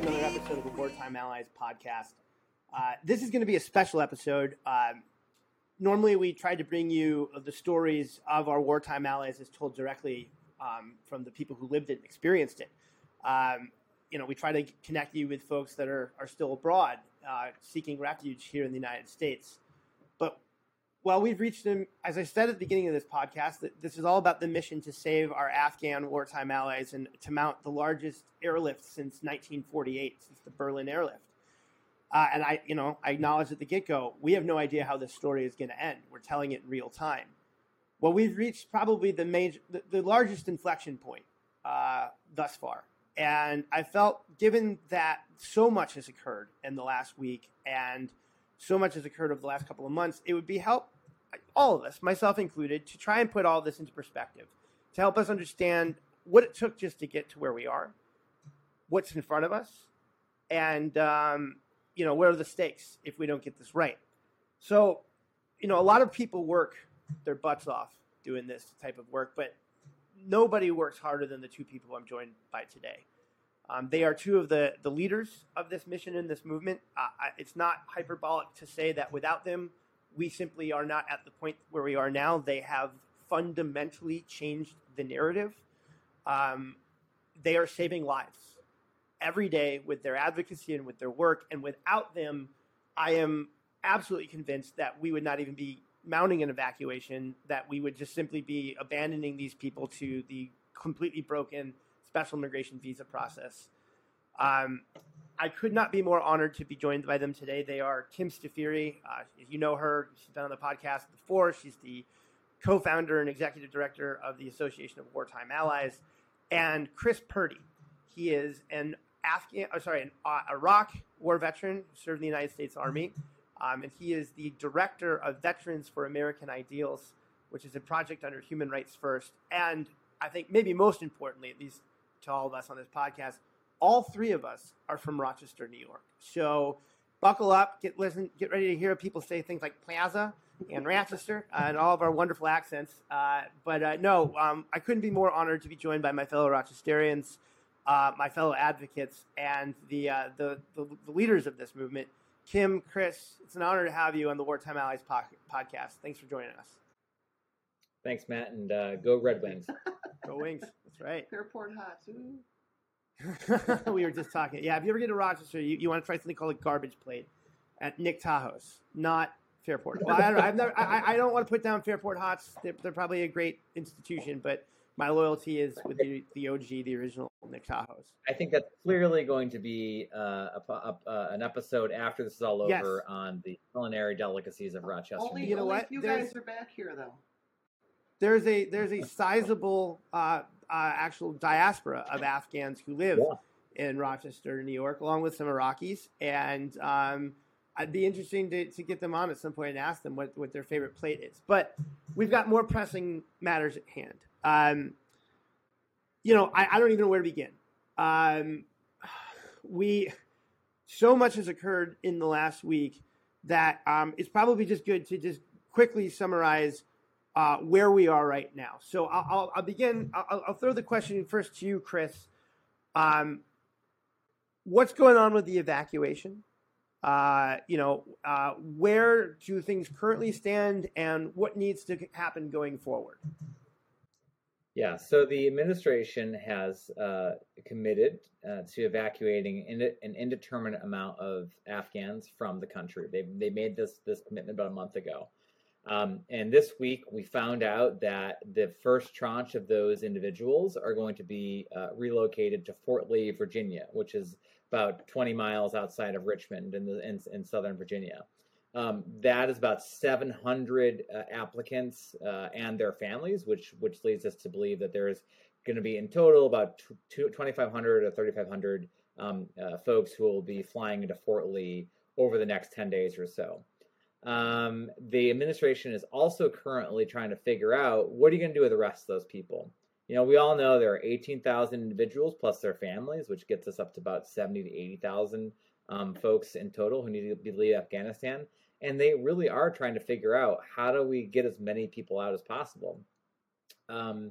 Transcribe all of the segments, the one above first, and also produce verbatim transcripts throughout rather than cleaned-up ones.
to another episode of the Wartime Allies podcast. Uh, this is going to be a special episode. Um, normally, we try to bring you the stories of our wartime allies as told directly um, from the people who lived it and experienced it. Um, you know, we try to connect you with folks that are, are still abroad, uh, seeking refuge here in the United States. But while we've reached them, as I said at the beginning of this podcast, that this is all about the mission to save our Afghan wartime allies and to mount the largest airlift since nineteen forty-eight, since the Berlin airlift. Uh, and I, you know, I acknowledge at the get-go, we have no idea how this story is going to end. We're telling it in real time. Well, we've reached probably the major, the, the largest inflection point uh, thus far. And I felt, given that so much has occurred in the last week and so much has occurred over the last couple of months, it would be help all of us, myself included, to try and put all this into perspective, to help us understand what it took just to get to where we are, what's in front of us, and, um, you know, what are the stakes if we don't get this right. So, you know, a lot of people work their butts off doing this type of work, but nobody works harder than the two people I'm joined by today. Um, they are two of the, the leaders of this mission and this movement. Uh, I, it's not hyperbolic to say that without them, we simply are not at the point where we are now. They have fundamentally changed the narrative. Um, they are saving lives every day with their advocacy and with their work. And without them, I am absolutely convinced that we would not even be mounting an evacuation, that we would just simply be abandoning these people to the completely broken special immigration visa process. Um, I could not be more honored to be joined by them today. They are Kim Stafiri. Uh, you know her. She's been on the podcast before. She's the co-founder and executive director of the Association of Wartime Allies. And Chris Purdy. He is an Afghan, oh, sorry, an uh, Iraq war veteran who served in the United States Army. Um, and he is the director of Veterans for American Ideals, which is a project under Human Rights First. And I think maybe most importantly, at least to all of us on this podcast, all three of us are from Rochester, New York. So buckle up, get listen, get ready to hear people say things like Plaza and Rochester uh, and all of our wonderful accents. Uh, but uh, no, um, I couldn't be more honored to be joined by my fellow Rochesterians, uh, my fellow advocates, and the, uh, the, the the leaders of this movement. Kim, Chris, it's an honor to have you on the Wartime Allies po- podcast. Thanks for joining us. Thanks, Matt, and uh, go Red Wings. Go Wings. That's right. Fairport Hots. Ooh. We were just talking. Yeah, if you ever get to Rochester, you, you want to try something called a garbage plate at Nick Tahoe's, not Fairport. Well, I don't, I've never, I, I don't want to put down Fairport Hots. They're, they're probably a great institution, but my loyalty is with the, the O G, the original Nick Tahoe's. I think that's clearly going to be uh, a, a, uh, an episode after this is all over Yes. on the culinary delicacies of Rochester. Only, You know only what? if you There's- guys are back here, though. There's a there's a sizable uh, uh, actual diaspora of Afghans who live Yeah. in Rochester, New York, along with some Iraqis, and um, I'd be interesting to, to get them on at some point and ask them what, what their favorite plate is. But we've got more pressing matters at hand. Um, you know, I, I don't even know where to begin. Um, we so much has occurred in the last week that um, it's probably just good to just quickly summarize uh, where we are right now. So I'll, I'll, I'll begin. I'll, I'll throw the question first to you, Chris. Um, what's going on with the evacuation? Uh, you know, uh, where do things currently stand, and what needs to happen going forward? Yeah, so the administration has uh, committed uh, to evacuating in, an indeterminate amount of Afghans from the country. They they made this this commitment about a month ago. Um, and this week, we found out that the first tranche of those individuals are going to be uh, relocated to Fort Lee, Virginia, which is about twenty miles outside of Richmond in, the, in, in Southern Virginia. Um, that is about seven hundred uh, applicants uh, and their families, which which leads us to believe that there's going to be in total about twenty-five hundred or thirty-five hundred um, uh, folks who will be flying into Fort Lee over the next ten days or so. Um, the administration is also currently trying to figure out, what are you going to do with the rest of those people? You know, we all know there are eighteen thousand individuals plus their families, which gets us up to about seventy to eighty thousand um, folks in total who need to leave Afghanistan. And they really are trying to figure out, how do we get as many people out as possible? Um,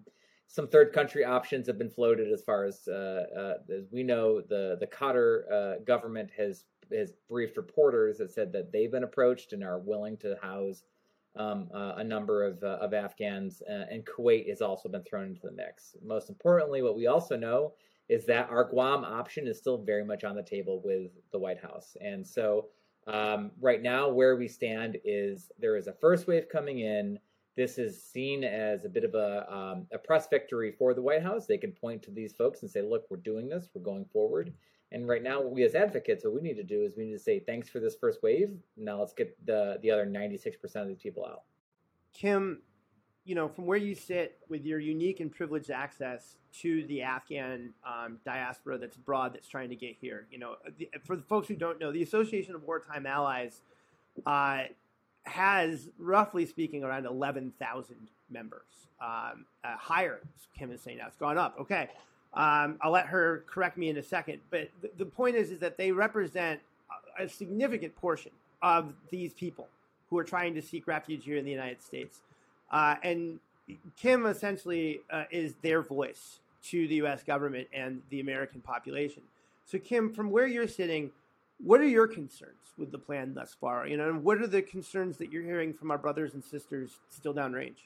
some third country options have been floated. As far as uh, uh, as we know, the the Qatar uh, government has has briefed reporters that said that they've been approached and are willing to house um, uh, a number of uh, of Afghans, uh, and Kuwait has also been thrown into the mix. Most importantly, what we also know is that our Guam option is still very much on the table with the White House, and so um, right now where we stand is there is a first wave coming in. This is seen as a bit of a, um, a press victory for the White House. They can point to these folks and say, look, we're doing this, we're going forward. And right now, we as advocates, what we need to do is we need to say, thanks for this first wave. Now let's get the, the other ninety-six percent of these people out. Kim, you know, from where you sit with your unique and privileged access to the Afghan um, diaspora that's abroad that's trying to get here, you know, the, for the folks who don't know, the Association of Wartime Allies uh, has, roughly speaking, around eleven thousand members. Um, uh, higher, Kim is saying now. It's gone up. Okay. Um, I'll let her correct me in a second. But th- the point is, is that they represent a, a significant portion of these people who are trying to seek refuge here in the United States. Uh, and Kim essentially uh, is their voice to the U S government and the American population. So, Kim, from where you're sitting, what are your concerns with the plan thus far? You know, and what are the concerns that you're hearing from our brothers and sisters still downrange?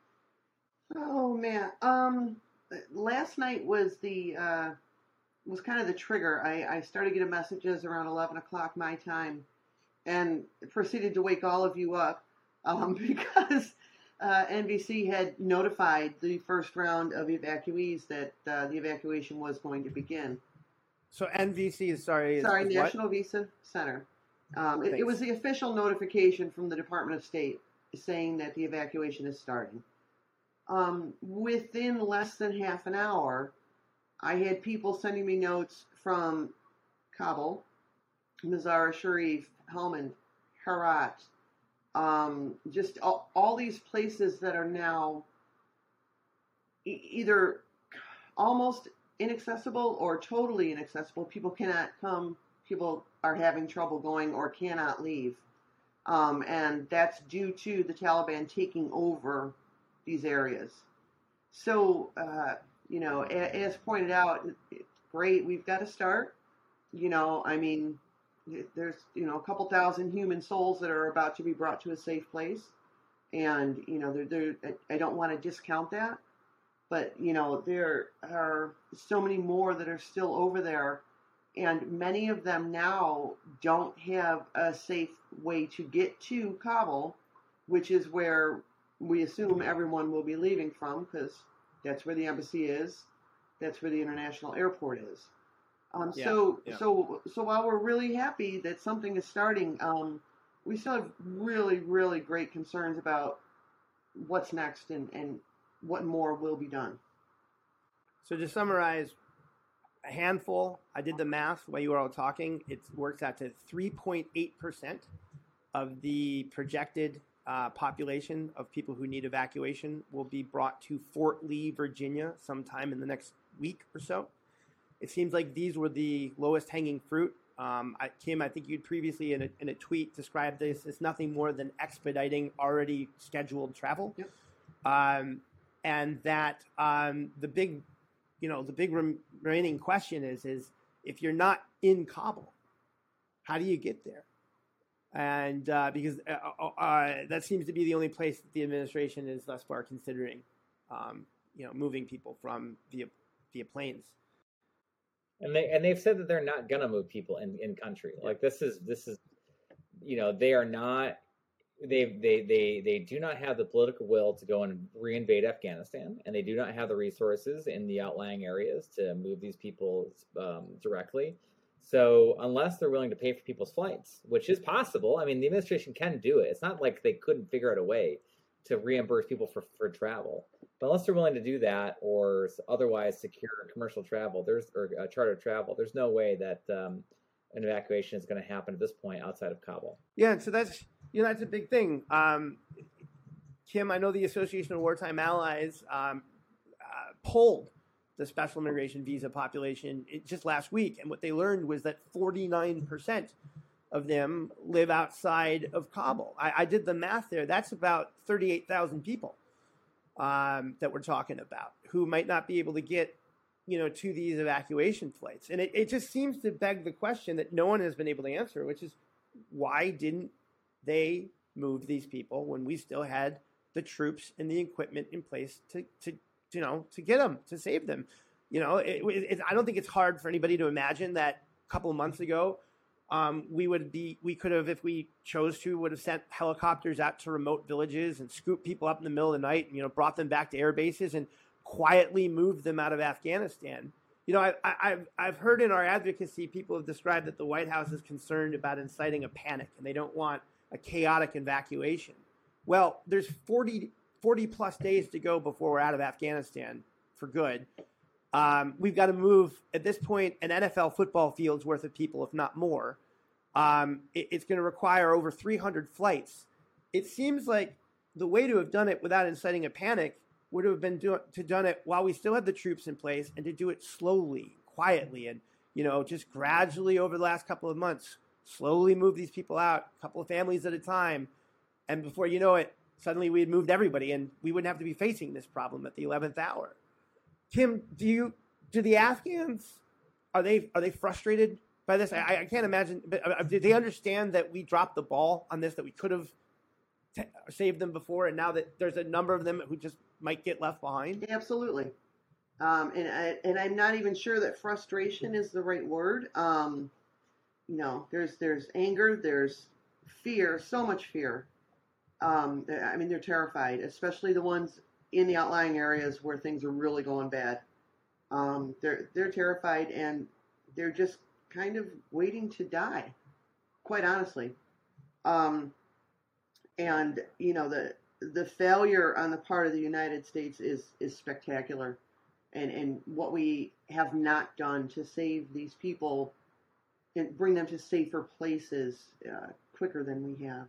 Oh man, um, last night was the uh, was kind of the trigger. I, I started getting messages around eleven o'clock my time, and proceeded to wake all of you up um, because uh, N B C had notified the first round of evacuees that uh, the evacuation was going to begin. So N V C is sorry. Sorry, is National what? Visa Center. Um, it, it was the official notification from the Department of State saying that the evacuation is starting. Um, within less than half an hour, I had people sending me notes from Kabul, Mazar-e Sharif, Helmand, Herat, um, just all, all these places that are now e- either almost inaccessible or totally inaccessible. People cannot come, people are having trouble going or cannot leave. Um, and that's due to the Taliban taking over these areas. So, uh, you know, as pointed out, great, we've got to start. You know, I mean, there's, you know, a couple thousand human souls that are about to be brought to a safe place. And, you know, they're, they're, I don't want to discount that. But, you know, there are so many more that are still over there. And many of them now don't have a safe way to get to Kabul, which is where we assume everyone will be leaving from, because that's where the embassy is. That's where the international airport is. Um, Yeah, so, yeah. so, so while we're really happy that something is starting, um, we still have really, really great concerns about what's next and, and what more will be done. So to summarize, a handful, I did the math while you were all talking, it works out to three point eight percent of the projected uh, population of people who need evacuation will be brought to Fort Lee, Virginia sometime in the next week or so. It seems like these were the lowest hanging fruit. Um, I, Kim, I think you'd previously in a, in a tweet described this as nothing more than expediting already scheduled travel. Yep. Um, and that um, the big, you know, the big rem- remaining question is, is if you're not in Kabul, how do you get there? And uh, because uh, uh, that seems to be the only place that the administration is thus far considering, um, you know, moving people from via via planes. And they and they've said that they're not gonna move people in, in country. Like this is this is, you know, they are not. They they they they do not have the political will to go and reinvade Afghanistan, and they do not have the resources in the outlying areas to move these people um, directly. So unless they're willing to pay for people's flights, which is possible, I mean, the administration can do it. It's not like they couldn't figure out a way to reimburse people for, for travel. But unless they're willing to do that or otherwise secure commercial travel, there's or uh, charter travel, there's no way that um, an evacuation is going to happen at this point outside of Kabul. Yeah, and so that's you know that's a big thing. Um, Kim, I know the Association of Wartime Allies um, uh, polled the special immigration visa population just last week, and what they learned was that forty-nine percent of them live outside of Kabul. I, I did the math there. That's about thirty-eight thousand people. um, that we're talking about who might not be able to get, you know, to these evacuation flights. And it, it just seems to beg the question that no one has been able to answer, which is why didn't they move these people when we still had the troops and the equipment in place to, to you know, to get them, to save them? You know, it, it, I don't think it's hard for anybody to imagine that a couple of months ago, um, we would be, we could have, if we chose to, would have sent helicopters out to remote villages and scooped people up in the middle of the night and, you know, brought them back to air bases and quietly moved them out of Afghanistan. You know, I, I, I've, I've heard in our advocacy, people have described that the White House is concerned about inciting a panic and they don't want a chaotic evacuation. Well, there's forty, forty plus days to go before we're out of Afghanistan for good. Um, we've got to move, at this point, an N F L football field's worth of people, if not more. Um, it, it's going to require over three hundred flights. It seems like the way to have done it without inciting a panic would have been do, to done it while we still had the troops in place and to do it slowly, quietly, and, you know, just gradually over the last couple of months, slowly move these people out, a couple of families at a time. And before you know it, suddenly we had moved everybody and we wouldn't have to be facing this problem at the eleventh hour. Kim, do you do the Afghans, are they are they frustrated by this? I, I can't imagine. But uh, did they understand that we dropped the ball on this, that we could have t- saved them before, and now that there's a number of them who just might get left behind? Absolutely. Um, and I, and I'm not even sure that frustration is the right word. Um, you know, there's there's anger, there's fear, so much fear. Um, I mean, they're terrified, especially the ones in the outlying areas where things are really going bad. Um, they're they're terrified and they're just kind of waiting to die, quite honestly. Um, and you know the the failure on the part of the United States is is spectacular, and and what we have not done to save these people and bring them to safer places uh, quicker than we have.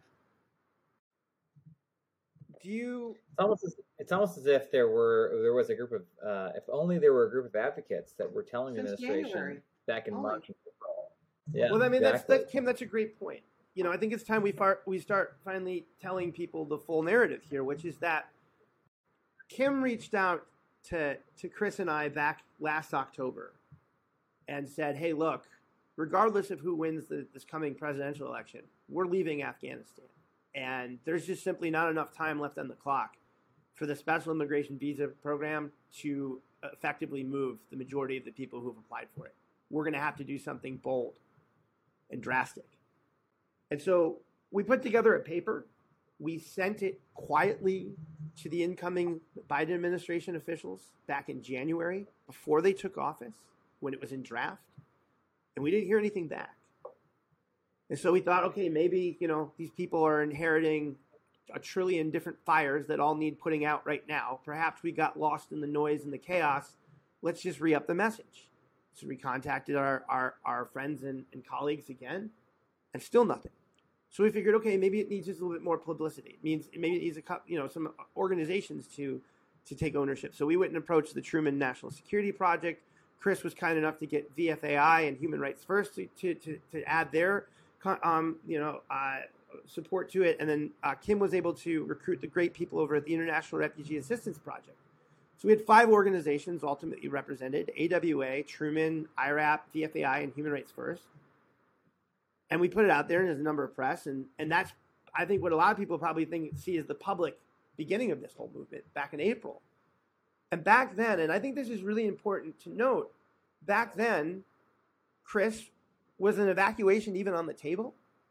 Do you? It's almost as, it's almost as if there were there was a group of uh, if only there were a group of advocates that were telling the Since administration January. back in Oh. March and April. Yeah, Well, I mean, exactly. that's, that's Kim. That's a great point. You know, I think it's time we far, we start finally telling people the full narrative here, which is that Kim reached out to to Chris and I back last October and said, "Hey, look, regardless of who wins the, this coming presidential election, we're leaving Afghanistan, and there's just simply not enough time left on the clock for the special immigration visa program to effectively move the majority of the people who have applied for it. We're going to have to do something bold and drastic." And so we put together a paper. We sent it quietly to the incoming Biden administration officials back in January before they took office, when it was in draft, and we didn't hear anything back. And so we thought, okay, maybe, you know, these people are inheriting a trillion different fires that all need putting out right now. Perhaps we got lost in the noise and the chaos. Let's just re-up the message. So we contacted our, our, our friends and, and colleagues again, and still nothing. So we figured, okay, maybe it needs just a little bit more publicity. It means maybe it needs a couple, you know, some organizations to to take ownership. So we went and approached the Truman National Security Project. Chris was kind enough to get V F A I and Human Rights First to to, to, to add their um, you know uh, support to it, and then uh, Kim was able to recruit the great people over at the International Refugee Assistance Project. So we had five organizations ultimately represented: A W A, Truman, I RAP, V F A I, and Human Rights First. And we put it out there, and there's a number of press, and, and that's, I think, what a lot of people probably think see as the public beginning of this whole movement back in April. And back then, and I think this is really important to note, back then, Chris, was an evacuation even on the table?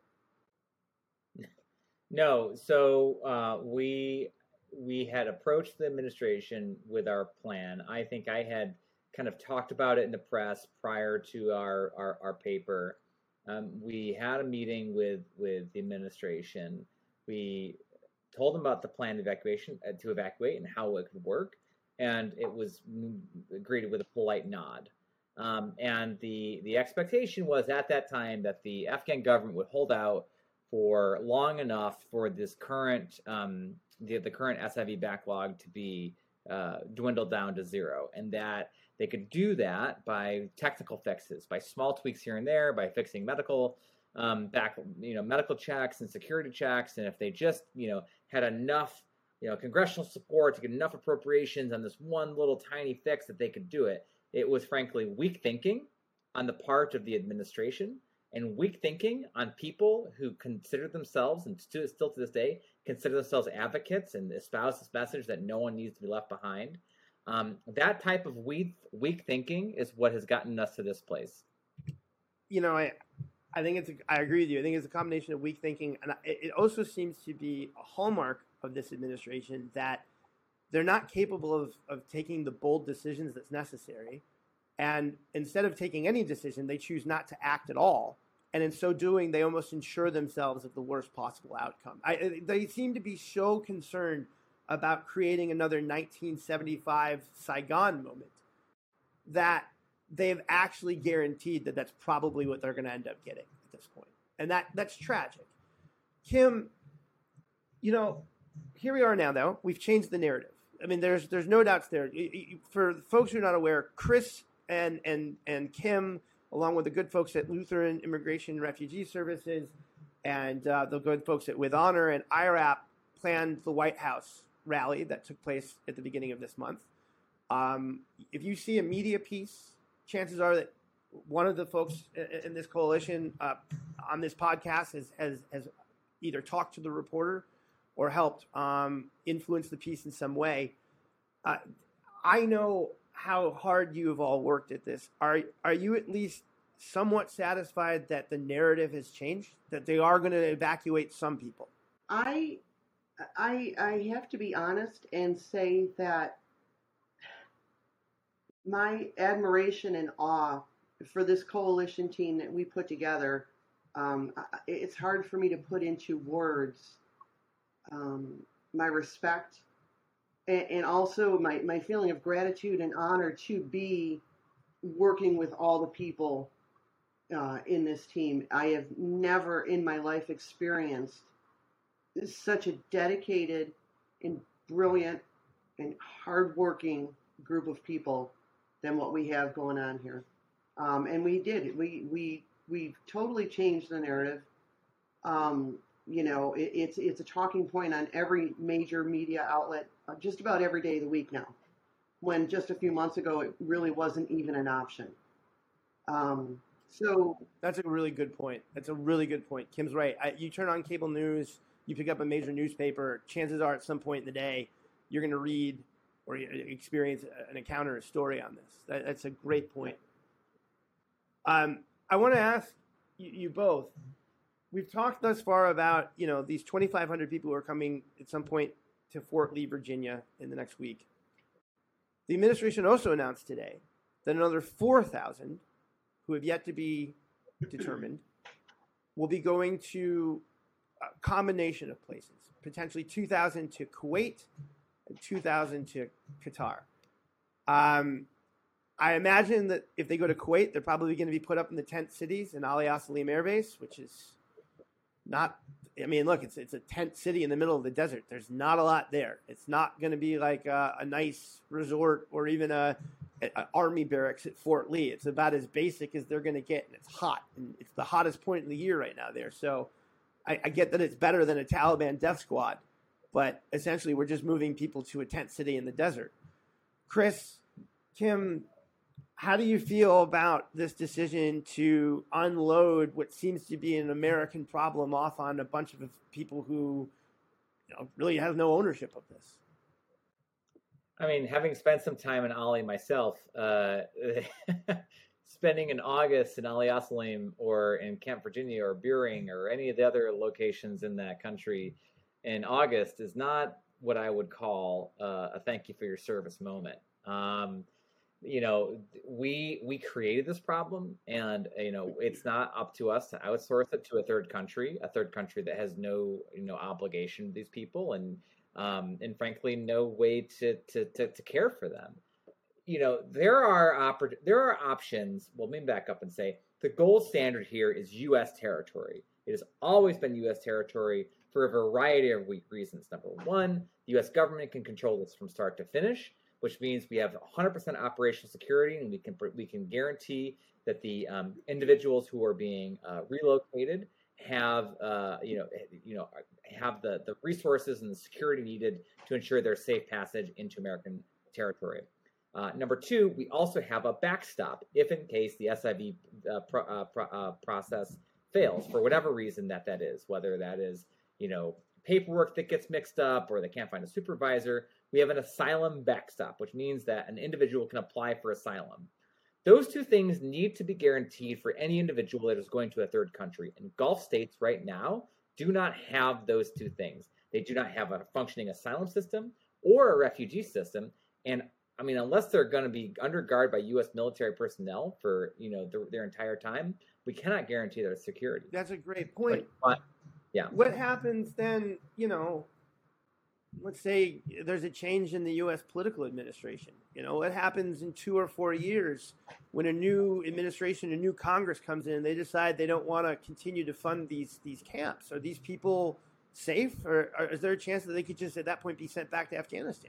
No, so uh, we we had approached the administration with our plan. I think I had kind of talked about it in the press prior to our our, our paper. Um, we had a meeting with, with the administration. We told them about the planned evacuation uh, to evacuate and how it could work, and it was greeted with a polite nod. Um, and the the expectation was at that time that the Afghan government would hold out for long enough for this current um, the the current S I V backlog to be uh, dwindled down to zero, and that they could do that by technical fixes, by small tweaks here and there, by fixing medical um, back, you know, medical checks and security checks, and if they just, you know, had enough you know, congressional support to get enough appropriations on this one little tiny fix that they could do it. It was frankly weak thinking on the part of the administration and weak thinking on people who consider themselves, and still to this day, consider themselves advocates and espouse this message that no one needs to be left behind. Um, that type of weak, weak thinking is what has gotten us to this place. You know, I, I think it's. A, I agree with you. I think it's a combination of weak thinking, and it, it also seems to be a hallmark of this administration that they're not capable of of taking the bold decisions that's necessary, and instead of taking any decision, they choose not to act at all. And in so doing, they almost ensure themselves of the worst possible outcome. I, they seem to be so concerned about creating another nineteen seventy-five Saigon moment that they've actually guaranteed that that's probably what they're going to end up getting at this point. And that that's tragic. Kim, you know, here we are now, though. We've changed the narrative. I mean, there's there's no doubts there. For folks who are not aware, Chris and and and Kim, along with the good folks at Lutheran Immigration and Refugee Services and uh, the good folks at With Honor and I R A P, planned the White House rally that took place at the beginning of this month. Um, if you see a media piece, chances are that one of the folks in this coalition uh, on this podcast has, has, has either talked to the reporter or helped um, influence the piece in some way. Uh, I know how hard you have all worked at this. Are are you at least somewhat satisfied that the narrative has changed, that they are going to evacuate some people? I, I, I have to be honest and say that my admiration and awe for this coalition team that we put together, um, it's hard for me to put into words. Um, my respect and, and also my, my feeling of gratitude and honor to be working with all the people uh, in this team. I have never in my life experienced such a dedicated and brilliant and hardworking group of people than what we have going on here. Um, and we did. We we we totally changed the narrative. Um, you know, it, it's it's a talking point on every major media outlet uh, just about every day of the week now, when just a few months ago it really wasn't even an option. Um, so that's a really good point. That's a really good point. Kim's right. I, you turn on cable news, you pick up a major newspaper, chances are at some point in the day you're going to read or experience an encounter, a story on this. That, that's a great point. Um, I want to ask you, you both, we've talked thus far about, you know, these twenty-five hundred people who are coming at some point to Fort Lee, Virginia in the next week. The administration also announced today that another four thousand who have yet to be determined will be going to a combination of places, potentially two thousand to Kuwait and two thousand to Qatar. Um, I imagine that if they go to Kuwait, they're probably going to be put up in the tent cities in Ali Al Salim Air Base, which is not, I mean, look, it's it's a tent city in the middle of the desert. There's not a lot there. It's not going to be like a, a nice resort or even a, a army barracks at Fort Lee. It's about as basic as they're going to get, and it's hot. And it's the hottest point in the year right now there. So I, I get that it's better than a Taliban death squad, but essentially we're just moving people to a tent city in the desert. Chris, Kim, how do you feel about this decision to unload what seems to be an American problem off on a bunch of people who, you know, really have no ownership of this? I mean, having spent some time in Ali myself, uh, spending in August in Ali Al Salim or in Camp Virginia or Buring or any of the other locations in that country in August is not what I would call uh, a thank you for your service moment. Um, you know, we we created this problem, and you know, it's not up to us to outsource it to a third country, a third country that has no you know obligation to these people, and um, and frankly, no way to to to, to care for them. You know, there are oppor- there are options. Well, let me back up and say the gold standard here is U S territory. It has always been U S territory for a variety of reasons. Number one, the U S government can control this from start to finish, which means we have one hundred percent operational security, and we can we can guarantee that the um, individuals who are being uh, relocated have uh, you know you know have the the resources and the security needed to ensure their safe passage into American territory. Uh, number two, we also have a backstop if in case the S I V uh, pro, uh, pro, uh, process fails for whatever reason that that is, whether that is, you know, paperwork that gets mixed up or they can't find a supervisor. We have an asylum backstop, which means that an individual can apply for asylum. Those two things need to be guaranteed for any individual that is going to a third country. And Gulf states right now do not have those two things. They do not have a functioning asylum system or a refugee system. And I mean, unless they're going to be under guard by U S military personnel for, you know, their, their entire time, we cannot guarantee their security. That's a great point. But, but, yeah. What happens then, you know, let's say there's a change in the U S political administration. You know, what happens in two or four years when a new administration, a new Congress comes in and they decide they don't want to continue to fund these these camps? Are these people safe, or, or is there a chance that they could just at that point be sent back to Afghanistan?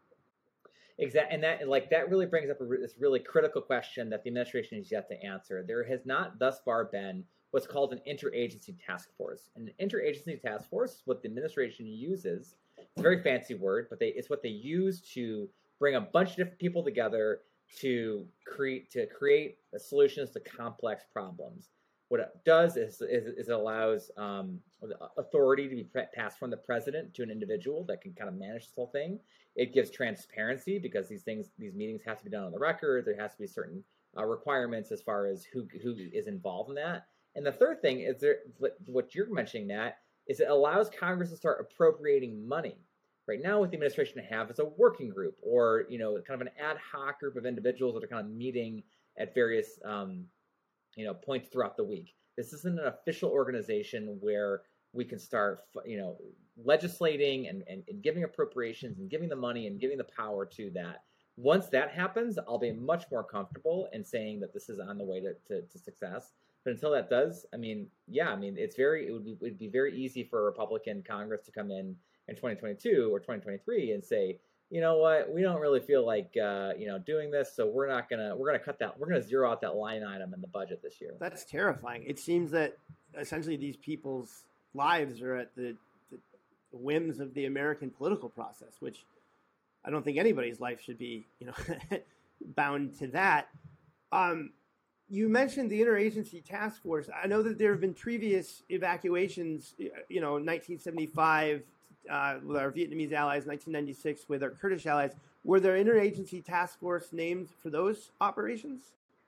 Exactly, and that like that really brings up a, this really critical question that the administration has yet to answer. There has not thus far been what's called an interagency task force. An interagency task force is what the administration uses. It's a very fancy word, but they, it's what they use to bring a bunch of different people together to create to create solutions to complex problems. What it does is, is, is it allows um, authority to be passed from the president to an individual that can kind of manage this whole thing. It gives transparency because these things, these meetings have to be done on the record. There has to be certain uh, requirements as far as who who is involved in that. And the third thing is there, what you're mentioning, Nat, is it allows Congress to start appropriating money. Right now, what the administration have is a working group, or you know, kind of an ad hoc group of individuals that are kind of meeting at various um, you know points throughout the week. This isn't an official organization where we can start, you know, legislating and, and, and giving appropriations and giving the money and giving the power to that. Once that happens, I'll be much more comfortable in saying that this is on the way to, to, to success. But until that does, I mean, yeah, I mean, it's very, it would be, it would be very easy for a Republican Congress to come in in twenty twenty-two or twenty twenty-three and say, you know what, we don't really feel like, uh, you know, doing this. So we're not going to, we're going to cut that, we're going to zero out that line item in the budget this year. That's terrifying. It seems that essentially these people's lives are at the, the whims of the American political process, which I don't think anybody's life should be, you know, bound to that. Um, you mentioned the interagency task force. I know that there have been previous evacuations, you know, nineteen seventy-five uh, with our Vietnamese allies, nineteen ninety-six with our Kurdish allies. Were there interagency task force named for those operations?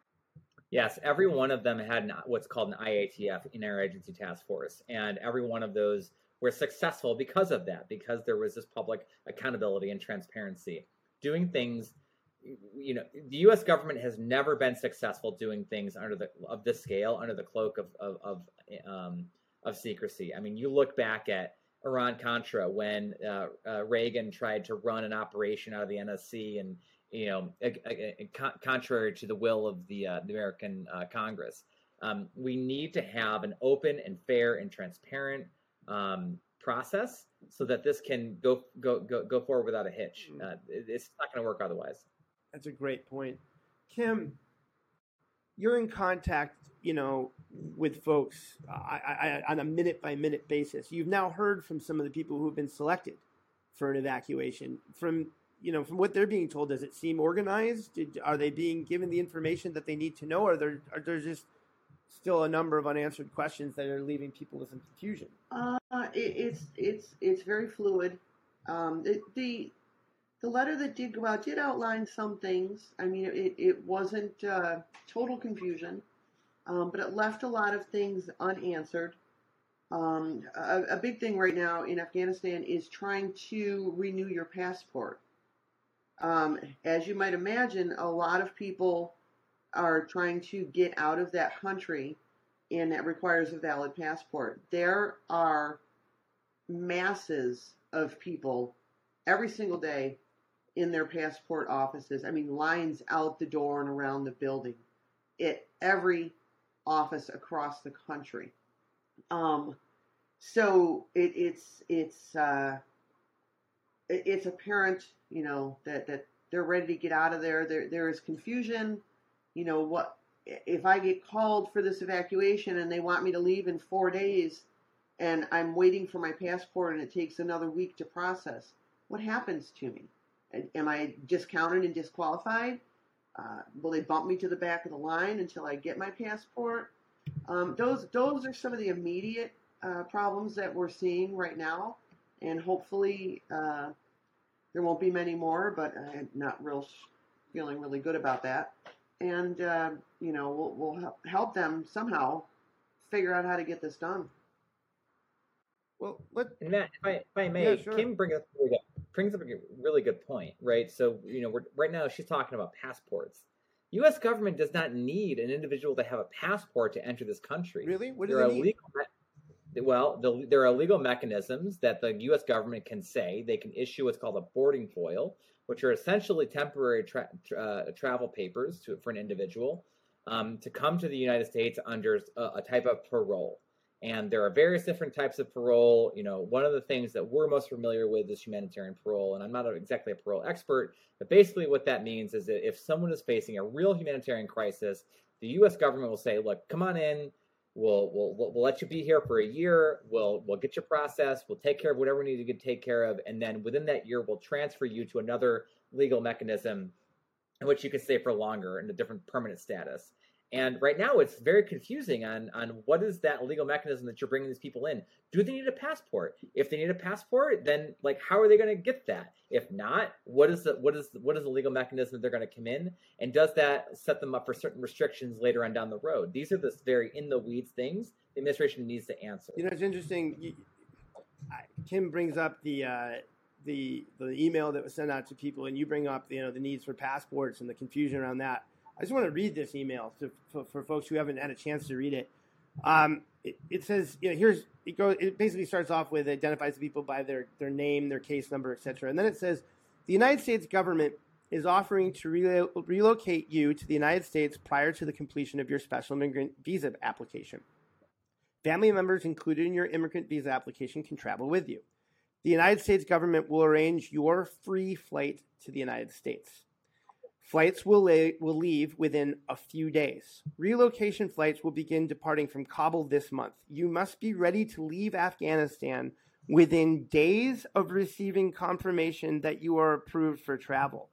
Yes, every one of them had an, what's called an I A T F, interagency task force, and every one of those were successful because of that, because there was this public accountability and transparency. Doing things, you know, the U S government has never been successful doing things under the of this scale, under the cloak of of of, um, of secrecy. I mean, you look back at Iran-Contra when uh, uh, Reagan tried to run an operation out of the N S C and you know, a, a, a, contrary to the will of the, uh, the American uh, Congress. Um, we need to have an open and fair and transparent um, process so that this can go go go, go forward without a hitch. Uh, it, it's not going to work otherwise. That's a great point. Kim, you're in contact, you know, with folks uh, I, I, on a minute-by-minute basis. You've now heard from some of the people who have been selected for an evacuation. From You know, from what they're being told, does it seem organized? Did, are they being given the information that they need to know? Or are there, are there just still a number of unanswered questions that are leaving people with some confusion? Uh, it, it's it's it's very fluid. Um, it, the the letter that did go out did outline some things. I mean, it it wasn't uh, total confusion, um, but it left a lot of things unanswered. Um, a, a big thing right now in Afghanistan is trying to renew your passport. Um, as you might imagine, a lot of people are trying to get out of that country, and that requires a valid passport. There are masses of people every single day in their passport offices. I mean, lines out the door and around the building at every office across the country. Um, so it, it's it's uh, it, it's apparent, you know, that, that they're ready to get out of there. There there is confusion, you know, what if I get called for this evacuation and they want me to leave in four days and I'm waiting for my passport and it takes another week to process, what happens to me? Am I discounted and disqualified? Uh, will they bump me to the back of the line until I get my passport? Um, those those are some of the immediate uh, problems that we're seeing right now, and hopefully uh, there won't be many more. But I'm not real feeling really good about that. And uh, you know, we'll, we'll help them somehow figure out how to get this done. Well, let and Matt, if I, if I may, yeah, sure. Kim brings up a really good, brings up a really good point, right? So you know, we're, right now she's talking about passports. U S government does not need an individual to have a passport to enter this country. Really? What do there they are need? Legal, well, the, there are legal mechanisms that the U S government can say. They can issue what's called a boarding foil, which are essentially temporary tra- uh, travel papers to, for an individual um, to come to the United States under a, a type of parole. And there are various different types of parole. You know, one of the things that we're most familiar with is humanitarian parole. And I'm not exactly a parole expert, but basically what that means is that if someone is facing a real humanitarian crisis, the U S government will say, look, come on in. We'll, we'll, we'll let you be here for a year. We'll, we'll get your process. We'll take care of whatever we need to get take care of. And then within that year, we'll transfer you to another legal mechanism in which you can stay for longer in a different permanent status. And right now, it's very confusing on, on what is that legal mechanism that you're bringing these people in. Do they need a passport? If they need a passport, then like how are they going to get that? If not, what is the what is what is the legal mechanism that they're going to come in? And does that set them up for certain restrictions later on down the road? These are the very in the weeds things the administration needs to answer. You know, it's interesting. You, I, Kim brings up the uh, the the email that was sent out to people, and you bring up you know the needs for passports and the confusion around that. I just want to read this email to, for, for folks who haven't had a chance to read it. Um, it, it says, you know, here's it goes. It basically starts off with identifies the people by their their name, their case number, et cetera. And then it says, the United States government is offering to re- relocate you to the United States prior to the completion of your special immigrant visa application. Family members included in your immigrant visa application can travel with you. The United States government will arrange your free flight to the United States. Flights will, la- will leave within a few days. Relocation flights will begin departing from Kabul this month. You must be ready to leave Afghanistan within days of receiving confirmation that you are approved for travel.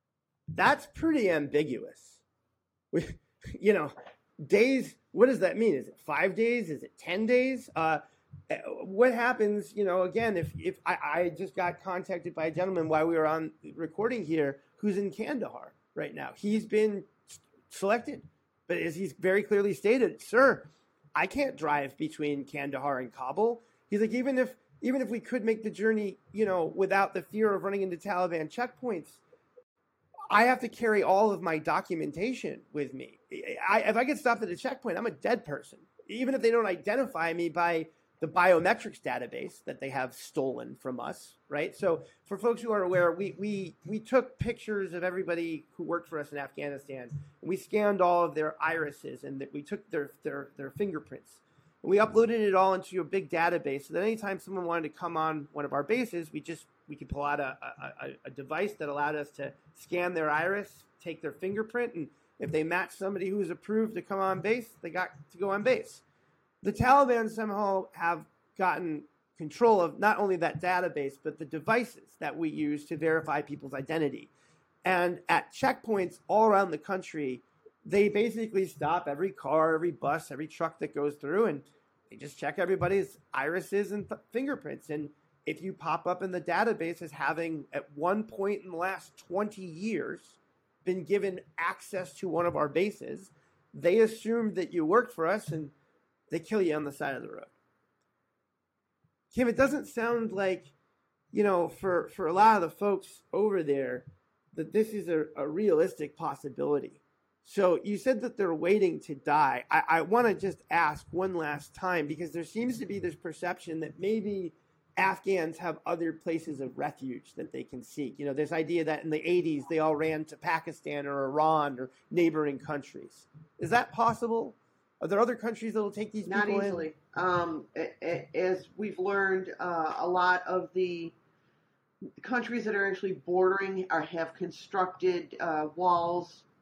That's pretty ambiguous. We, you know, days, what does that mean? Is it five days? Is it ten days? Uh, what happens, you know, again, if, if I, I just got contacted by a gentleman while we were on recording here who's in Kandahar right now. He's been selected, but as he's very clearly stated, sir, I can't drive between Kandahar and Kabul. He's like, even if even if we could make the journey, you know, without the fear of running into Taliban checkpoints, I have to carry all of my documentation with me. I, if I get stopped at a checkpoint, I'm a dead person. Even if they don't identify me by the biometrics database that they have stolen from us, right? So for folks who are aware, we we we took pictures of everybody who worked for us in Afghanistan, and we scanned all of their irises, and we took their their their fingerprints. And we uploaded it all into a big database, so that anytime someone wanted to come on one of our bases, we just we could pull out a, a, a device that allowed us to scan their iris, take their fingerprint, and if they matched somebody who was approved to come on base, they got to go on base. The Taliban somehow have gotten control of not only that database, but the devices that we use to verify people's identity. And at checkpoints all around the country, they basically stop every car, every bus, every truck that goes through, and they just check everybody's irises and th- fingerprints. And if you pop up in the database as having, at one point in the last twenty years, been given access to one of our bases, they assumed that you worked for us, and they kill you on the side of the road. Kim, it doesn't sound like, you know, for, for a lot of the folks over there, that this is a, a realistic possibility. So you said that they're waiting to die. I, I want to just ask one last time, because there seems to be this perception that maybe Afghans have other places of refuge that they can seek. You know, this idea that in the eighties, they all ran to Pakistan or Iran or neighboring countries. Is that possible? Are there other countries that will take these people in? Not easily. Um, as we've learned, uh, a lot of the countries that are actually bordering are have constructed uh, walls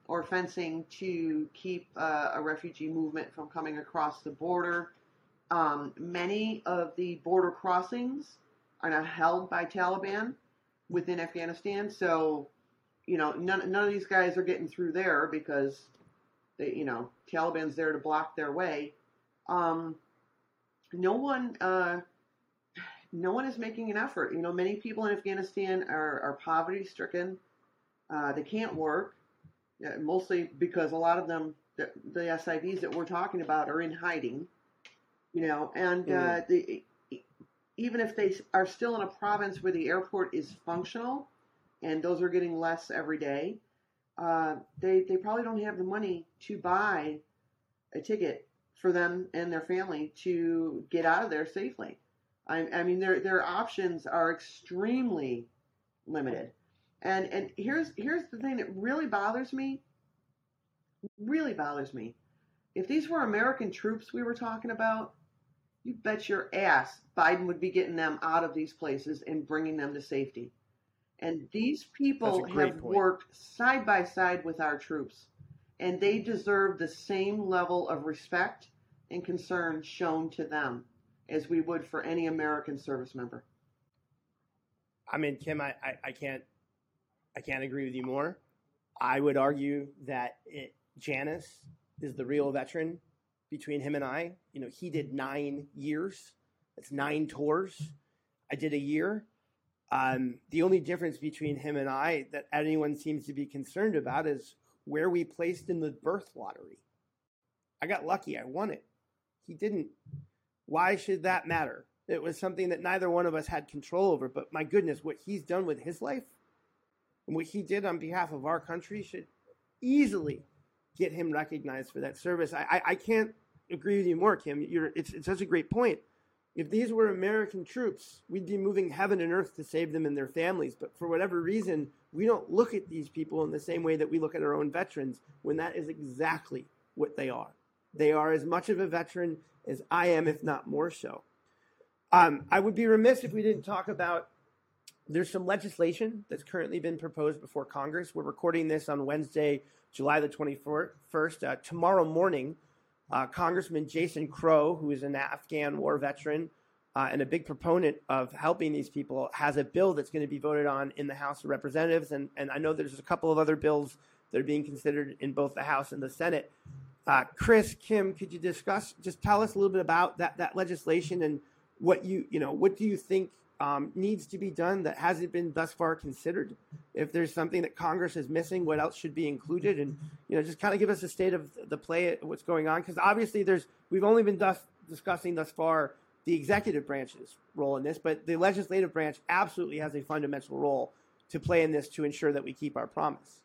or fencing to keep uh, a refugee movement from coming across the border. Um, many of the border crossings are now held by Taliban within Afghanistan. So, you know, none, none of these guys are getting through there because, they, you know, Taliban's there to block their way. Um, no one, uh, no one is making an effort. You know, many people in Afghanistan are, are poverty stricken. Uh, they can't work, uh, mostly because a lot of them, the, the S I Vs that we're talking about, are in hiding. You know, and uh, the, even if they are still in a province where the airport is functional, and those are getting less every day, uh, they they probably don't have the money to buy a ticket for them and their family to get out of there safely. I, I mean, their their options are extremely limited. And and here's here's the thing that really bothers me. Really bothers me. If these were American troops we were talking about, you bet your ass Biden would be getting them out of these places and bringing them to safety. And these people have point. worked side by side with our troops, and they deserve the same level of respect and concern shown to them as we would for any American service member. I mean, Kim, I, I, I can't I can't agree with you more. I would argue that it, Janice is the real veteran between him and I. You know, he did nine years. That's nine tours. I did a year. Um, the only difference between him and I that anyone seems to be concerned about is where we placed in the birth lottery. I got lucky. I won it. He didn't. Why should that matter? It was something that neither one of us had control over. But my goodness, what he's done with his life and what he did on behalf of our country should easily get him recognized for that service. I, I, I can't agree with you more, Kim. You're, it's, it's such a great point. If these were American troops, we'd be moving heaven and earth to save them and their families. But for whatever reason, we don't look at these people in the same way that we look at our own veterans, when that is exactly what they are. They are as much of a veteran as I am, if not more so. Um, I would be remiss if we didn't talk about, there's some legislation that's currently been proposed before Congress. We're recording this on Wednesday, July the twenty-first. Uh, tomorrow morning, uh, Congressman Jason Crow, who is an Afghan war veteran uh, and a big proponent of helping these people, has a bill that's going to be voted on in the House of Representatives. And, and I know there's a couple of other bills that are being considered in both the House and the Senate. Uh, Chris, Kim, could you discuss, just tell us a little bit about that, that legislation and what you, you know, what do you think um, needs to be done that hasn't been thus far considered? If there's something that Congress is missing, what else should be included? And, you know, just kind of give us a state of the play, what's going on. Because obviously there's, we've only been thus, discussing thus far the executive branch's role in this, but the legislative branch absolutely has a fundamental role to play in this to ensure that we keep our promise.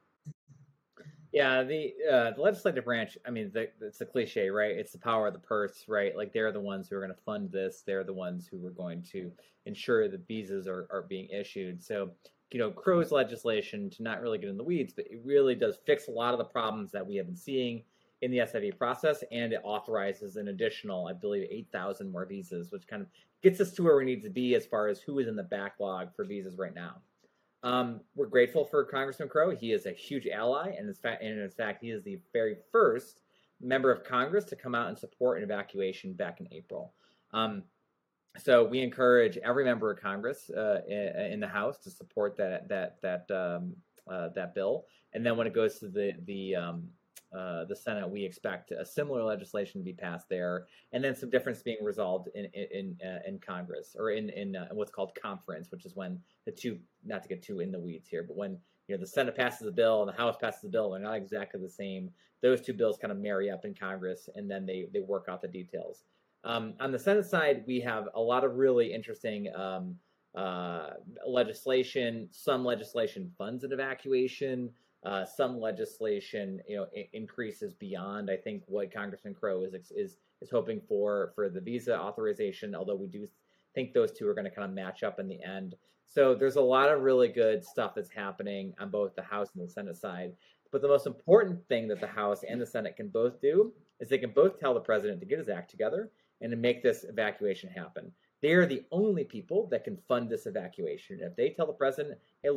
Yeah, the uh, the legislative branch, I mean, the, it's a cliche, right? It's the power of the purse, right? Like, they're the ones who are going to fund this. They're the ones who are going to ensure that visas are, are being issued. So, you know, Crow's legislation, to not really get in the weeds, but it really does fix a lot of the problems that we have been seeing in the S I V process, and it authorizes an additional, I believe, eight thousand more visas, which kind of gets us to where we need to be as far as who is in the backlog for visas right now. Um, we're grateful for Congressman Crow. He is a huge ally, and in fact, and in fact, he is the very first member of Congress to come out and support an evacuation back in April. Um, so we encourage every member of Congress uh, in, in the House to support that that that um, uh, that bill. And then when it goes to the the um, uh, the Senate, we expect a similar legislation to be passed there, and then some difference being resolved in in uh, in Congress, or in in uh, what's called conference, which is when the two, not to get too in the weeds here, but when, you know, the Senate passes a bill and the House passes a bill, they're not exactly the same. Those two bills kind of marry up in Congress, and then they they work out the details. Um, on the Senate side, we have a lot of really interesting um, uh, legislation. Some legislation funds an evacuation. Uh, some legislation, you know, I- increases beyond, I think, what Congressman Crow is is is hoping for for the visa authorization. Although we do think those two are going to kind of match up in the end. So there's a lot of really good stuff that's happening on both the House and the Senate side. But the most important thing that the House and the Senate can both do is they can both tell the president to get his act together and to make this evacuation happen. They are the only people that can fund this evacuation. If they tell the president, hey, look,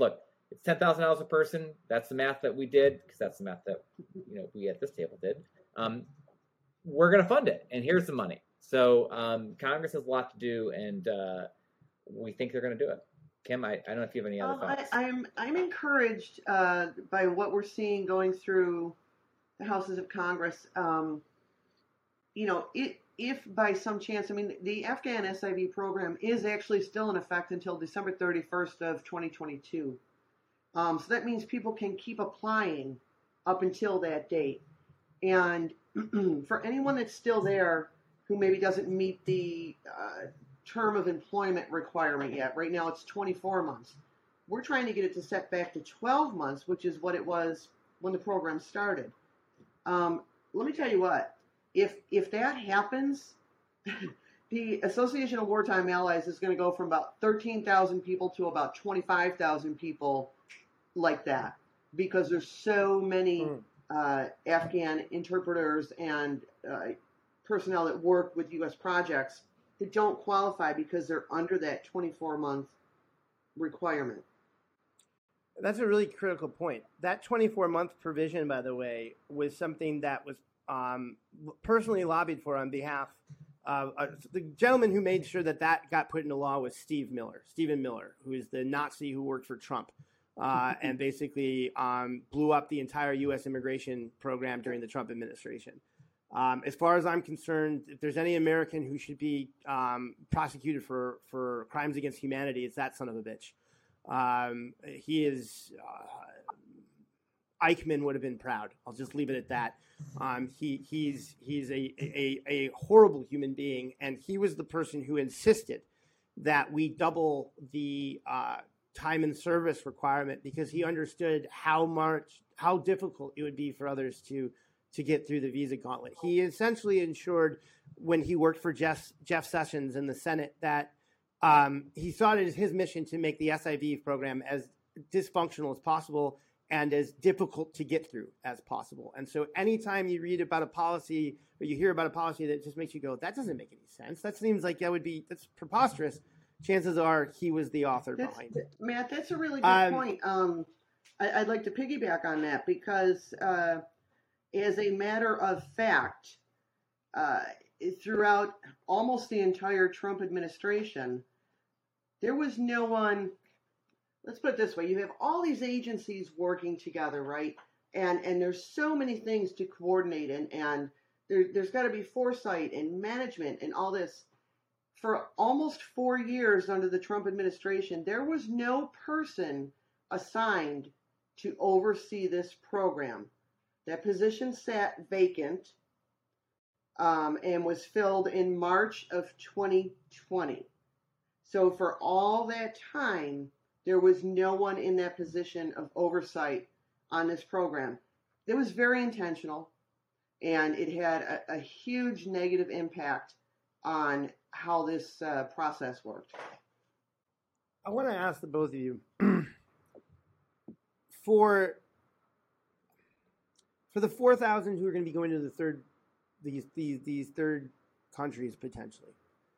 it's ten thousand dollars a person. That's the math that we did, because that's the math that, you know, we at this table did. Um, we're going to fund it, and here's the money. So um, Congress has a lot to do, and uh, we think they're going to do it. Kim, I, I don't know if you have any other um, thoughts. I, I'm I'm encouraged uh, by what we're seeing going through the houses of Congress. Um, you know, it, if by some chance, I mean, the Afghan S I V program is actually still in effect until December thirty-first of twenty twenty-two. Um, so that means people can keep applying up until that date. And for anyone that's still there who maybe doesn't meet the uh, term of employment requirement yet, right now it's twenty-four months. We're trying to get it to set back to twelve months, which is what it was when the program started. Um, let me tell you what, if if that happens, the Association of Wartime Allies is going to go from about thirteen thousand people to about twenty-five thousand people like that, because there's so many mm. uh, Afghan interpreters and uh, personnel that work with U S projects that don't qualify because they're under that twenty-four month requirement. That's a really critical point. That twenty-four month provision, by the way, was something that was um, personally lobbied for on behalf of uh, the gentleman who made sure that that got put into law was Steve Miller, Stephen Miller, who is the Nazi who worked for Trump. Uh, and basically um, blew up the entire U S immigration program during the Trump administration. Um, as far as I'm concerned, if there's any American who should be um, prosecuted for, for crimes against humanity, it's that son of a bitch. Um, he is, uh, Eichmann would have been proud. I'll just leave it at that. Um, he, he's he's a, a, a horrible human being, and he was the person who insisted that we double the uh, time and service requirement, because he understood how much, how difficult it would be for others to, to get through the visa gauntlet. He essentially ensured, when he worked for Jeff, Jeff Sessions in the Senate, that um, he saw it as his mission to make the S I V program as dysfunctional as possible and as difficult to get through as possible. And so anytime you read about a policy or you hear about a policy that just makes you go, that doesn't make any sense, that seems like that would be, that's preposterous, chances are he was the author that's, behind it. Matt, that's a really good um, point. Um, I, I'd like to piggyback on that, because uh, as a matter of fact, uh, throughout almost the entire Trump administration, there was no one, let's put it this way, you have all these agencies working together, right? And and there's so many things to coordinate, and, and there, there's got to be foresight and management and all this. For almost four years under the Trump administration, there was no person assigned to oversee this program. That position sat vacant um, and was filled in March of twenty twenty. So for all that time, there was no one in that position of oversight on this program. It was very intentional, and it had a, a huge negative impact on how this uh, process worked. I want to ask the both of you, for for the four thousand who are going to be going to the third these these these third countries potentially,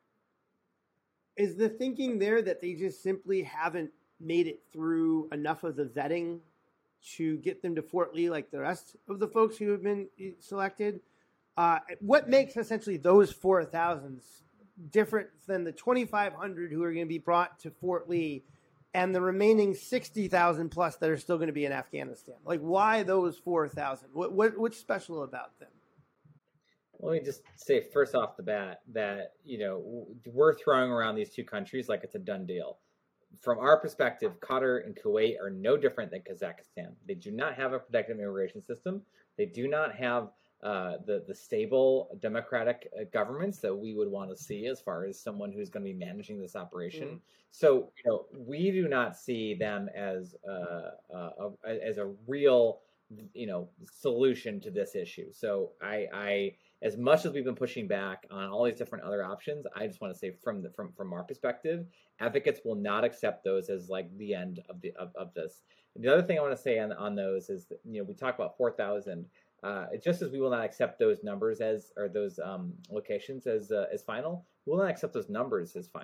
is the thinking there that they just simply haven't made it through enough of the vetting to get them to Fort Lee like the rest of the folks who have been selected? Uh, what makes essentially those four thousands different than the twenty-five hundred who are going to be brought to Fort Lee and the remaining sixty thousand plus that are still going to be in Afghanistan? Like, why those four thousand? What, what what's special about them? Let me just say first off the bat that, you know, we're throwing around these two countries like it's a done deal. From our perspective, Qatar and Kuwait are no different than Kazakhstan. They do not have a protective immigration system. They do not have uh, the the stable democratic governments that we would want to see as far as someone who's going to be managing this operation. Mm. So, you know, we do not see them as uh, uh, a, as a real, you know, solution to this issue. So, I, I as much as we've been pushing back on all these different other options, I just want to say from the from from our perspective, advocates will not accept those as like the end of the of, of this. And the other thing I want to say on on those is that, you know, we talk about four thousand. Uh, just as we will not accept those numbers as or those um, locations as uh, as final, we will not accept those numbers as final.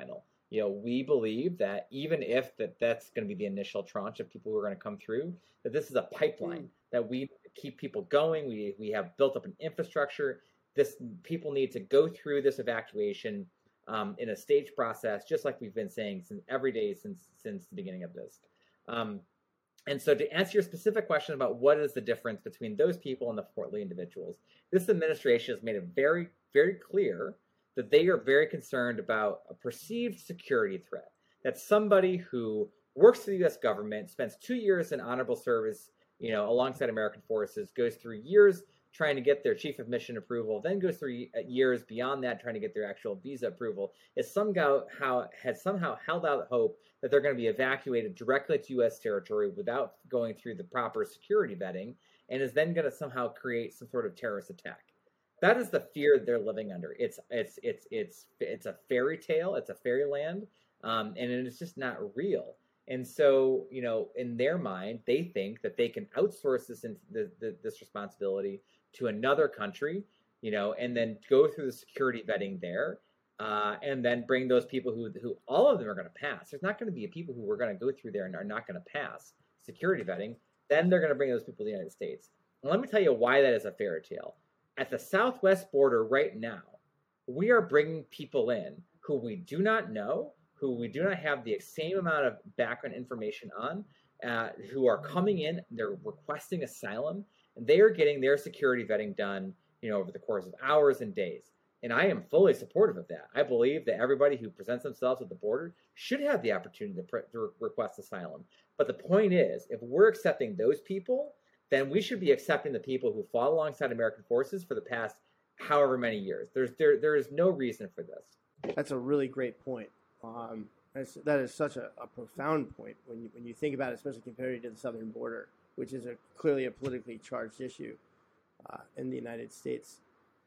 you know, we believe that even if that that's going to be the initial tranche of people who are going to come through, that this is a pipeline mm. that we keep people going. We we have built up an infrastructure. This people need to go through this evacuation um, in a staged process, just like we've been saying since every day since since the beginning of this. Um, and so, to answer your specific question about what is the difference between those people and the Fort Lee individuals, this administration has made it very, very clear that they are very concerned about a perceived security threat. That somebody who works for the U S government, spends two years in honorable service, you know, alongside American forces, goes through years trying to get their chief of mission approval, then goes through years beyond that trying to get their actual visa approval, is somehow how has somehow held out hope that they're going to be evacuated directly to U S territory without going through the proper security vetting, and is then going to somehow create some sort of terrorist attack. That is the fear they're living under. It's it's it's it's it's a fairy tale. It's a fairyland, um, and it's just not real. And so, you know, in their mind, they think that they can outsource this into the, the, this responsibility to another country, you know, and then go through the security vetting there, uh, and then bring those people who who all of them are going to pass. There's not going to be people who are going to go through there and are not going to pass security vetting. Then they're going to bring those people to the United States. And let me tell you why that is a fairy tale. At the southwest border right now, we are bringing people in who we do not know, who we do not have the same amount of background information on, uh, who are coming in, they're requesting asylum, and they are getting their security vetting done, you know, over the course of hours and days. And I am fully supportive of that. I believe that everybody who presents themselves at the border should have the opportunity to, pre- to request asylum. But the point is, if we're accepting those people, then we should be accepting the people who fought alongside American forces for the past however many years. There's there there is no reason for this. That's a really great point. Um, that's, that is such a, a profound point when you when you think about it, especially compared to the southern border, which is a clearly a politically charged issue uh, in the United States.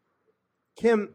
Kim,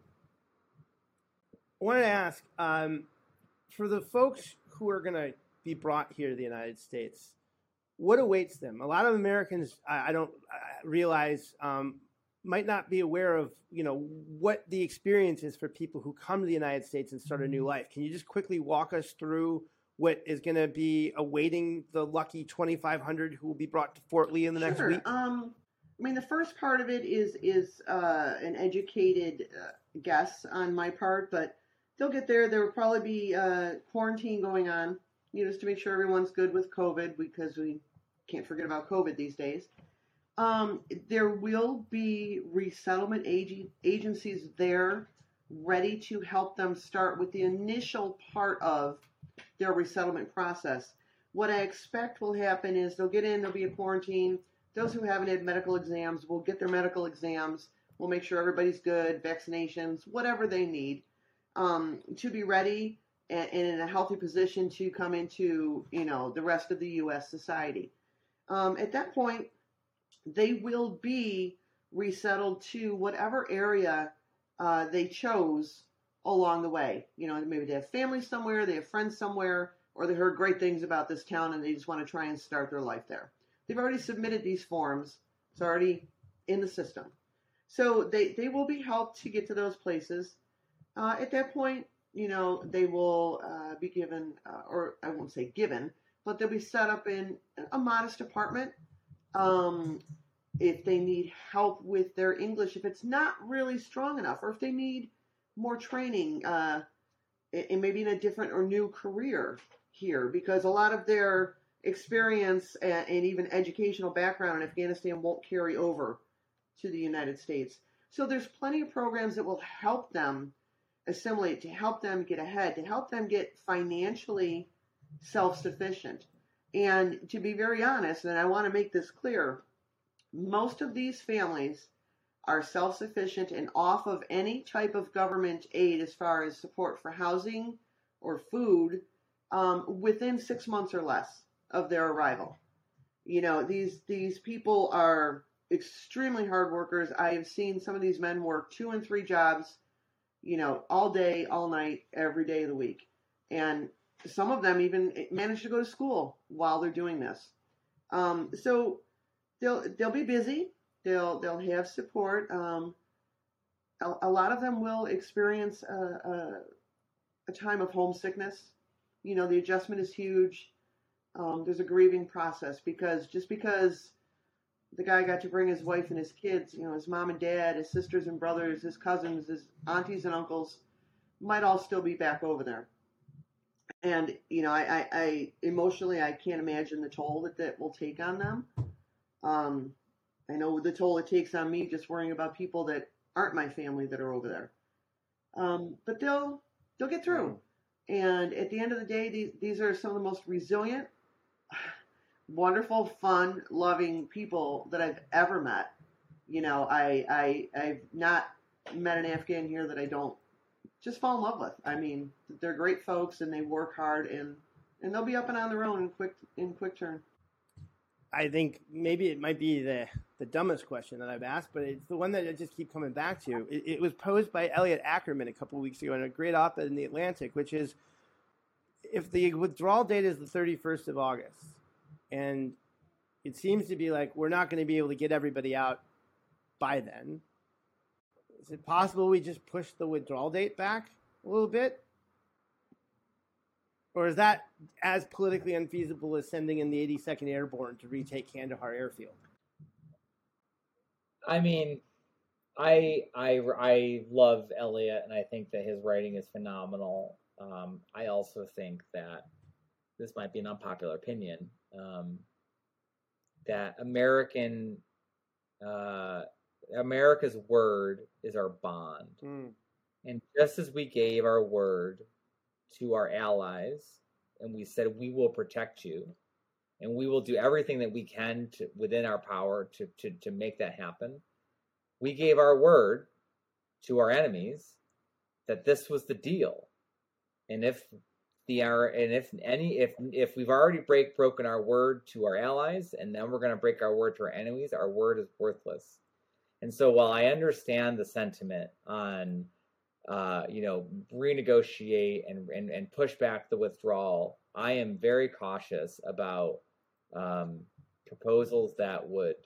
I wanted to ask, um, for the folks who are going to be brought here to the United States, what awaits them? A lot of Americans, I, I don't I realize, um, might not be aware of, you know, what the experience is for people who come to the United States and start a new life. Can you just quickly walk us through what is going to be awaiting the lucky twenty-five hundred who will be brought to Fort Lee in the sure. next week? Um, I mean, the first part of it is is uh, an educated uh, guess on my part, but they'll get there. There will probably be uh, quarantine going on, you know, just to make sure everyone's good with COVID, because we can't forget about COVID these days. Um, there will be resettlement ag- agencies there ready to help them start with the initial part of their resettlement process. What I expect will happen is they'll get in, there'll be a quarantine. Those who haven't had medical exams will get their medical exams. We'll make sure everybody's good, vaccinations, whatever they need, um, to be ready and, and in a healthy position to come into, you know, the rest of the U S society. Um, at that point, they will be resettled to whatever area uh, they chose along the way. You know, maybe they have family somewhere, they have friends somewhere, or they heard great things about this town and they just want to try and start their life there. They've already submitted these forms. It's already in the system. So they, they will be helped to get to those places. Uh, at that point, you know, they will uh, be given, uh, or I won't say given, but they'll be set up in a modest apartment. Um, if they need help with their English, if it's not really strong enough, or if they need more training, uh, and maybe in a different or new career here, because a lot of their experience and, and even educational background in Afghanistan won't carry over to the United States. So there's plenty of programs that will help them assimilate, to help them get ahead, to help them get financially self-sufficient. And to be very honest, and I want to make this clear, most of these families are self-sufficient and off of any type of government aid as far as support for housing or food um, within six months or less of their arrival. You know, these these people are extremely hard workers. I have seen some of these men work two and three jobs, you know, all day, all night, every day of the week. And some of them even manage to go to school while they're doing this. Um, so they'll they'll be busy. They'll they'll have support. Um, a, a lot of them will experience a, a, a time of homesickness you know, the adjustment is huge. Um, there's a grieving process because just because the guy got to bring his wife and his kids, you know, his mom and dad, his sisters and brothers, his cousins, his aunties and uncles might all still be back over there. And, you know, I, I, I emotionally, I can't imagine the toll that that will take on them. Um, I know the toll it takes on me just worrying about people that aren't my family that are over there. Um, but they'll, they'll get through. And at the end of the day, these, these are some of the most resilient, wonderful, fun, loving people that I've ever met. You know, I, I, I've not met an Afghan here that I don't just fall in love with. I mean, they're great folks and they work hard and, and they'll be up and on their own in quick, in quick turn. I think maybe it might be the, the dumbest question that I've asked, but it's the one that I just keep coming back to. It, it was posed by Elliot Ackerman a couple of weeks ago in a great op-ed in The Atlantic, which is, if the withdrawal date is the thirty-first of August, and it seems to be like we're not going to be able to get everybody out by then, is it possible we just push the withdrawal date back a little bit? Or is that as politically unfeasible as sending in the eighty-second Airborne to retake Kandahar Airfield? I mean, I I I love Elliot, and I think that his writing is phenomenal. Um, I also think that this might be an unpopular opinion, um, that American uh, America's word is our bond, mm. and just as we gave our word to our allies, and we said we will protect you, and we will do everything that we can to, within our power to, to, to make that happen. We gave our word to our enemies that this was the deal, and if the our and if any if if we've already break broken our word to our allies, and then we're going to break our word to our enemies, our word is worthless. And so, while I understand the sentiment on Uh, you know, renegotiate and, and, and push back the withdrawal, I am very cautious about um, proposals that would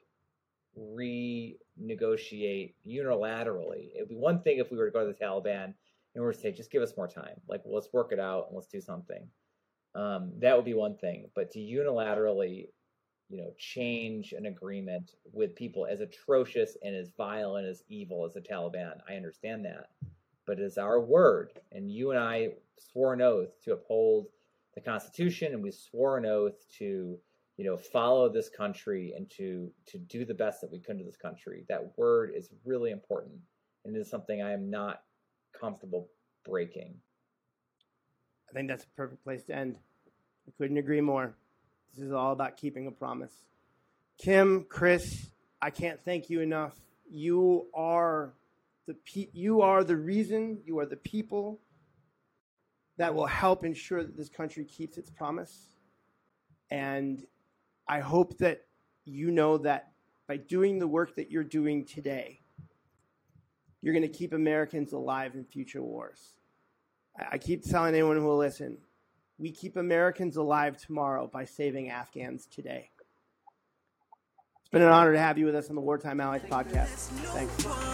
renegotiate unilaterally. It would be one thing if we were to go to the Taliban and we were to say, just give us more time. Like, well, let's work it out and let's do something. Um, that would be one thing. But to unilaterally, you know, change an agreement with people as atrocious and as vile and as evil as the Taliban, I understand that. But it is our word, and you and I swore an oath to uphold the Constitution, and we swore an oath to, you know, follow this country and to to do the best that we can to this country. That word is really important, and it is something I am not comfortable breaking. I think that's a perfect place to end. I couldn't agree more. This is all about keeping a promise. Kim, Chris, I can't thank you enough. You are The pe- you are the reason, you are the people that will help ensure that this country keeps its promise. And I hope that you know that by doing the work that you're doing today, you're going to keep Americans alive in future wars. I, I keep telling anyone who will listen, we keep Americans alive tomorrow by saving Afghans today. It's been an honor to have you with us on the Wartime Allies podcast. Thanks.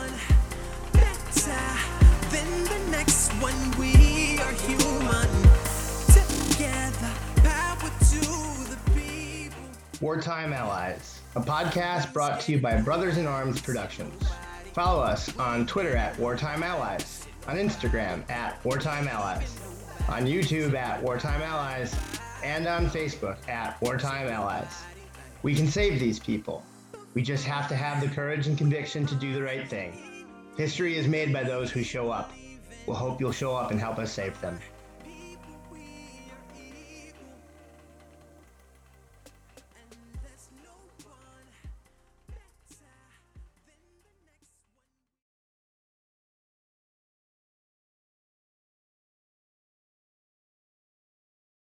Then the next one, we are human. Together, power to the people. Wartime Allies, a podcast brought to you by Brothers in Arms Productions. Follow us on Twitter at Wartime Allies, on Instagram at Wartime Allies, on YouTube at Wartime Allies, and on Facebook at Wartime Allies. We can save these people. We just have to have the courage and conviction to do the right thing. History is made by those who show up. We'll hope you'll show up and help us save them.